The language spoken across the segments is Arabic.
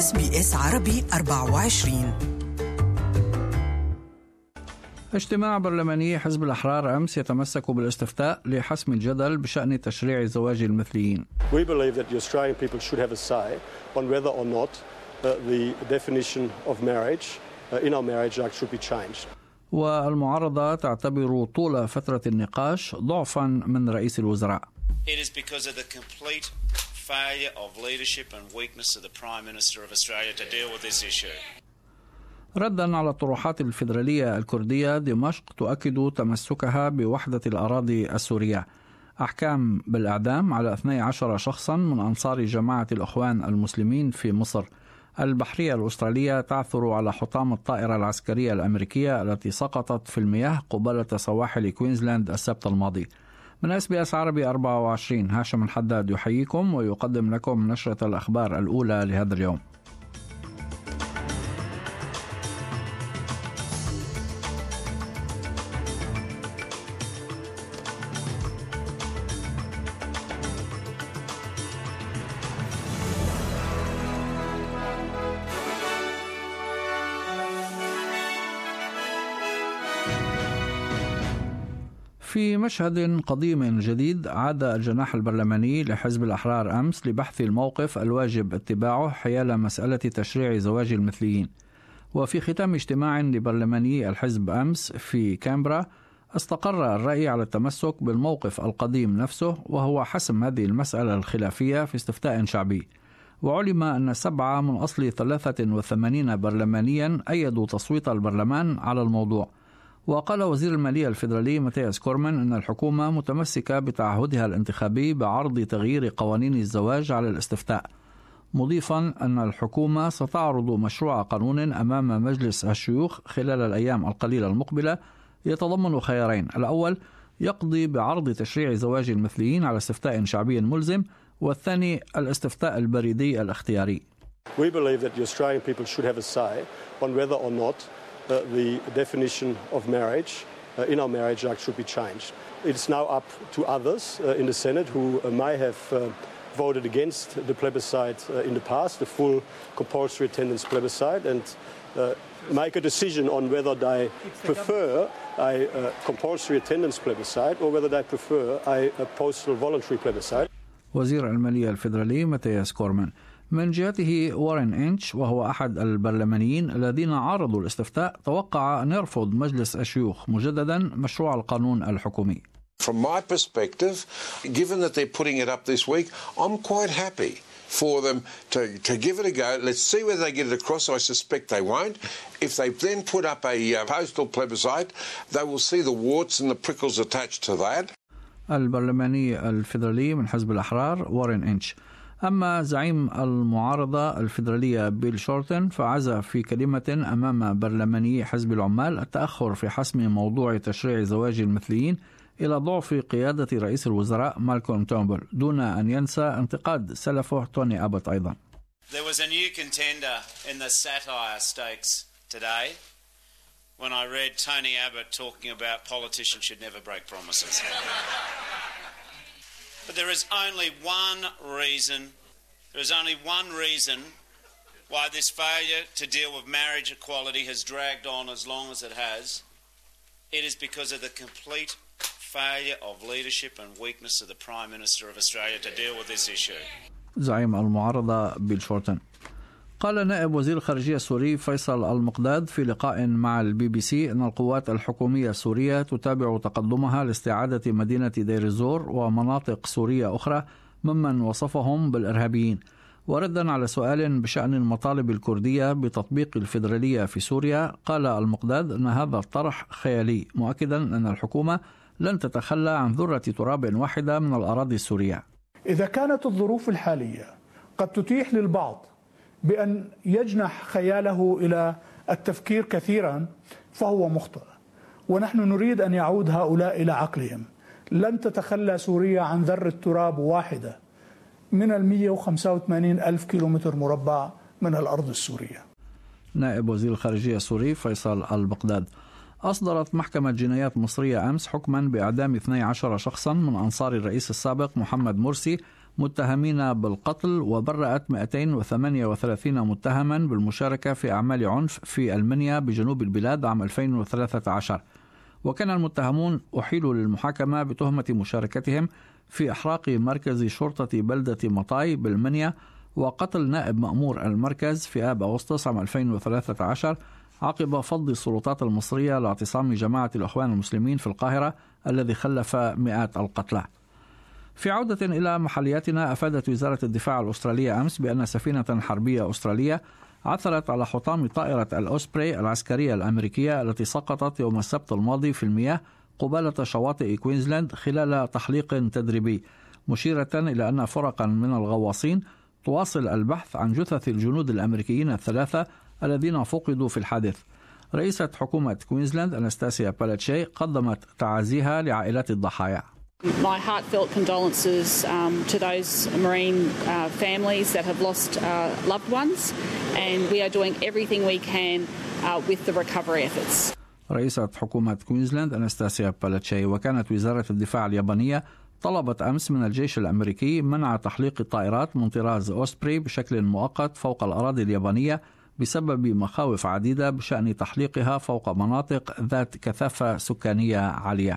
SBS عربي 24. اجتماع برلماني حزب الأحرار أمس يتمسك بالاستفتاء لحسم الجدل بشأن تشريع زواج المثليين. We believe that the Australian people should have a say on whether or not the definition of marriage in our Marriage Act should be changed. والمعارضة تعتبر طول فترة النقاش ضعفا من رئيس الوزراء. It is because of the complete failure of leadership and weakness of the Prime Minister of Australia to deal with this issue. ردا على الطروحات الفيدرالية الكردية، دمشق تؤكد تمسكها بوحدة الأراضي السورية. أحكام بالإعدام على 12 شخصا من أنصار جماعة الأخوان المسلمين في مصر. البحرية الأسترالية تعثر على حطام الطائرة العسكرية الأمريكية التي سقطت في المياه قبالة سواحل كوينزلاند السبت الماضي. من SBS عربي 24 هاشم الحداد يحييكم ويقدم لكم نشرة الأخبار الأولى لهذا اليوم. في مشهد قديم جديد، عاد الجناح البرلماني لحزب الأحرار أمس لبحث الموقف الواجب اتباعه حيال مسألة تشريع زواج المثليين. وفي ختام اجتماع لبرلماني الحزب أمس في كامبرا، استقر الرأي على التمسك بالموقف القديم نفسه، وهو حسم هذه المسألة الخلافية في استفتاء شعبي. وعلم أن 7 من أصل 83 برلمانيا أيدوا تصويت البرلمان على الموضوع. وقال وزير المالية الفيدرالي ماتياس كورمان أن الحكومة متمسكة بتعهدها الانتخابي بعرض تغيير قوانين الزواج على الاستفتاء، مضيفا أن الحكومة ستعرض مشروع قانون أمام مجلس الشيوخ خلال الأيام القليلة المقبلة يتضمن خيارين: الأول يقضي بعرض تشريع زواج المثليين على استفتاء شعبي ملزم، والثاني الاستفتاء البريدي الاختياري. We believe that the Australian people should have a say on whether or not the definition of marriage in our Marriage Act should be changed. It's now up to others in the Senate who may have voted against the plebiscite in the past, the full compulsory attendance plebiscite, and make a decision on whether they prefer a compulsory attendance plebiscite or whether they prefer a postal voluntary plebiscite. وزير المالية الفيدرالي ماتياس كورمان. من جهته وارين إنش، وهو أحد البرلمانيين الذين عارضوا الاستفتاء، توقع أن يرفض مجلس الشيوخ مجددا مشروع القانون الحكومي. From my perspective, given that they're putting it up this week, I'm quite happy for them to give it a go. Let's see whether they get it across. I suspect they won't. If they then put up a postal plebiscite, they will see the warts and the prickles attached to that. البرلماني الفيدرالي من حزب الأحرار وارين إنش. أما زعيم المعارضة الفيدرالية بيل شورتن فعزى في كلمة أمام برلماني حزب العمال التأخر في حسم موضوع تشريع زواج المثليين إلى ضعف قيادة رئيس الوزراء مالكوم تورنبل، دون أن ينسى انتقاد سلفه توني أبوت أيضا. There was a new contender in the satire stakes today when I read Tony Abbott talking about politicians should never break promises. But there is only one reason why this failure to deal with marriage equality has dragged on as long as it has. It is because of the complete failure of leadership and weakness of the Prime Minister of Australia to deal with this issue. زعيم المعارضة بيل شورتن. قال نائب وزير الخارجية السوري فيصل المقداد في لقاء مع الBBC أن القوات الحكومية السورية تتابع تقدمها لاستعادة مدينة دير الزور ومناطق سورية أخرى ممن وصفهم بالإرهابيين. وردا على سؤال بشأن المطالب الكردية بتطبيق الفيدرالية في سوريا، قال المقداد أن هذا الطرح خيالي، مؤكدا أن الحكومة لن تتخلى عن ذرة تراب واحدة من الأراضي السورية. إذا كانت الظروف الحالية قد تتيح للبعض بأن يجنح خياله إلى التفكير كثيرا فهو مخطئ، ونحن نريد أن يعود هؤلاء إلى عقلهم. لن تتخلى سوريا عن ذرة تراب واحدة من 185 ألف كيلومتر مربع من الأرض السورية. نائب وزير الخارجية السوري فيصل البقداد. أصدرت محكمة جنايات مصرية أمس حكما بإعدام 12 شخصا من أنصار الرئيس السابق محمد مرسي متهمين بالقتل، وبرأت 238 متهما بالمشاركة في أعمال عنف في المنيا بجنوب البلاد عام 2013. وكان المتهمون أحيلوا للمحاكمة بتهمة مشاركتهم في إحراق مركز شرطة بلدة مطاي بالمنيا وقتل نائب مأمور المركز في آب أغسطس عام 2013 عقب فض السلطات المصرية لاعتصام جماعة الإخوان المسلمين في القاهرة الذي خلف مئات القتلى. في عودة إلى محلياتنا، أفادت وزارة الدفاع الأسترالية أمس بأن سفينة حربية أسترالية عثرت على حطام طائرة الأوسبري العسكرية الأمريكية التي سقطت يوم السبت الماضي في المياه قبالة شواطئ كوينزلاند خلال تحليق تدريبي، مشيرة إلى أن فرقا من الغواصين تواصل البحث عن جثث الجنود الأمريكيين الثلاثة الذين فقدوا في الحادث. رئيسة حكومة كوينزلاند أناستاسيا بالاتشي قدمت تعازيها لعائلات الضحايا. My heartfelt condolences to those marine families that have lost loved ones, and we are doing everything we can with the recovery efforts. رئيسة حكومة كوينزلاند أناستاسيا بالاتشي. وكانت وزارة الدفاع اليابانية طلبت أمس من الجيش الأمريكي منع تحليق الطائرات من طراز أوسبري بشكل مؤقت فوق الأراضي اليابانية بسبب مخاوف عديدة بشأن تحليقها فوق مناطق ذات كثافة سكانية عالية.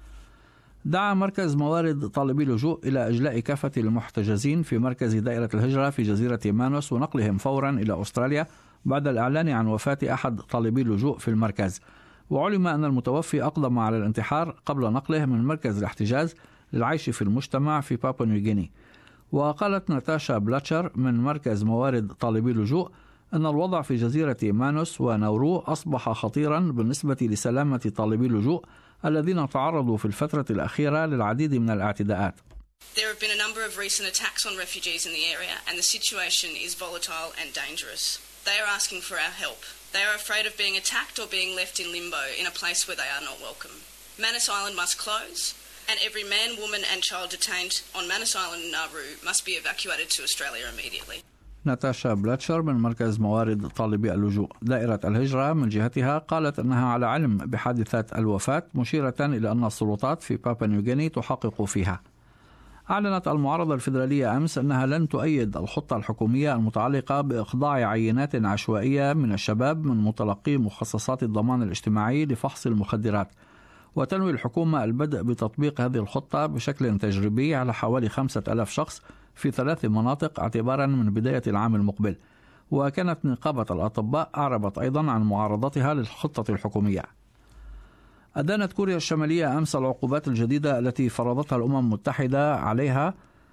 دعا مركز موارد طالبي اللجوء إلى إجلاء كافة المحتجزين في مركز دائرة الهجرة في جزيرة مانوس ونقلهم فورا إلى أستراليا بعد الإعلان عن وفاة أحد طالبي اللجوء في المركز. وعلم أن المتوفي أقدم على الانتحار قبل نقله من مركز الاحتجاز للعيش في المجتمع في بابوا نيوغيني. وقالت ناتاشا بلاتشر من مركز موارد طالبي اللجوء أن الوضع في جزيرة مانوس ونورو أصبح خطيرا بالنسبة لسلامة طالبي اللجوء الذين تعرضوا في الفترة الأخيرة للعديد من الاعتداءات. There have been a number of recent attacks on refugees in the area and the situation is volatile and dangerous. They are asking for our help. They are afraid of being attacked or being left in limbo in a place where they are not welcome. Manus Island must close and every man, woman and child detained on Manus Island and Nauru must be evacuated to Australia immediately. ناتاشا بلاتشر من مركز موارد طالبي اللجوء. دائرة الهجرة من جهتها قالت أنها على علم بحادثة الوفاة، مشيرة إلى أن السلطات في بابا نيوغيني تحقق فيها. أعلنت المعارضة الفيدرالية أمس أنها لن تؤيد الخطة الحكومية المتعلقة بإخضاع عينات عشوائية من الشباب من متلقي مخصصات الضمان الاجتماعي لفحص المخدرات. وتنوي الحكومة البدء بتطبيق هذه الخطة بشكل تجريبي على حوالي 5,000 شخص في 3 مناطق اعتبارا من بداية العام المقبل. وكانت نقابة الأطباء أعربت أيضا عن معارضتها للخطة الحكومية. أدانت كوريا الشمالية أمس العقوبات الجديدة التي فرضتها الأمم المتحدة عليها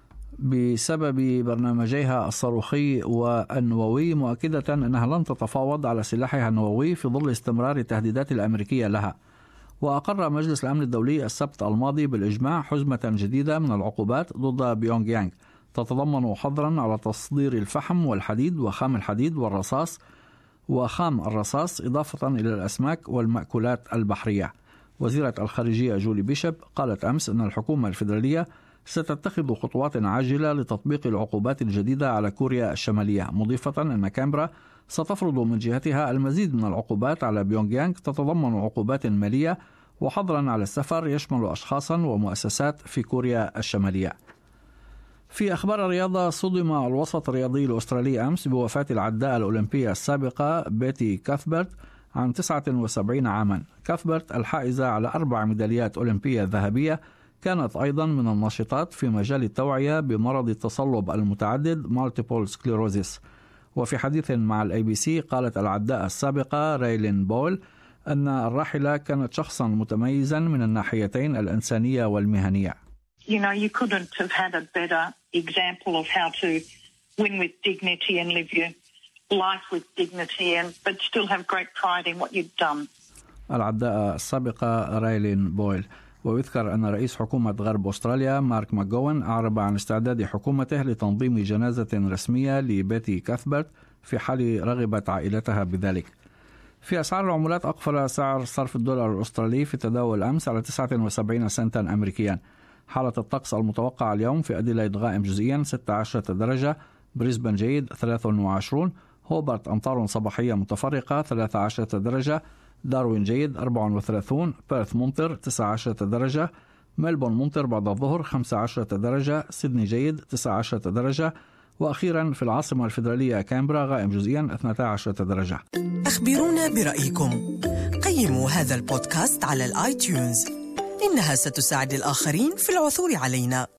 بسبب برنامجيها الصاروخي والنووي، مؤكدة أنها لن تتفاوض على سلاحها النووي في ظل استمرار التهديدات الأمريكية لها. وأقر مجلس الأمن الدولي السبت الماضي بالإجماع حزمة جديدة من العقوبات ضد بيونغ يانغ تتضمن حظرا على تصدير الفحم والحديد وخام الحديد والرصاص وخام الرصاص إضافة إلى الأسماك والمأكولات البحرية. وزيرة الخارجية جولي بيشوب قالت أمس أن الحكومة الفيدرالية ستتخذ خطوات عاجلة لتطبيق العقوبات الجديدة على كوريا الشمالية، مضيفة أن كامبرا ستفرض من جهتها المزيد من العقوبات على بيونغ يانغ تتضمن عقوبات مالية وحظرا على السفر يشمل أشخاصا ومؤسسات في كوريا الشمالية. في أخبار الرياضة، صدم الوسط الرياضي الأسترالي أمس بوفاة العداءة الأولمبية السابقة بيتي كاثبرت عن 79 عاما. كاثبرت الحائزة على 4 ميداليات أولمبية ذهبية كانت أيضا من الناشطات في مجال التوعية بمرض التصلب المتعدد Multiple Sclerosis. وفي حديث مع الABC قالت العداءة السابقة رايلين بول أن الراحلة كانت شخصا متميزا من الناحيتين الإنسانية والمهنية. You know, you couldn't have had a better example of how to win with dignity and live your life with dignity but still have great pride in what you've done. العداءة السابقة رايلين بويل. ويذكر أن رئيس حكومة غرب أستراليا مارك ماكغوين أعرب عن استعداد حكومته لتنظيم جنازة رسمية لبيتي كاثبرت في حال رغبت عائلتها بذلك. في أسعار العملات، أقفل سعر صرف الدولار الأسترالي في التداول أمس على 79 سنتا أمريكيا. حالة الطقس المتوقعة اليوم في أديلايد غائم جزئيا 16 درجة، بريسبن جيد 23، هوبرت أمطار صباحية متفرقة 13 درجة، داروين جيد 34، بيرث ممطر 19 درجة، ملبون ممطر بعد الظهر 15 درجة، سيدني جيد 19 درجة، وأخيرا في العاصمة الفيدرالية كامبرا غائم جزئيا 12 درجة. أخبرونا برأيكم. قيموا هذا البودكاست على الآيتيونز، إنها ستساعد الآخرين في العثور علينا.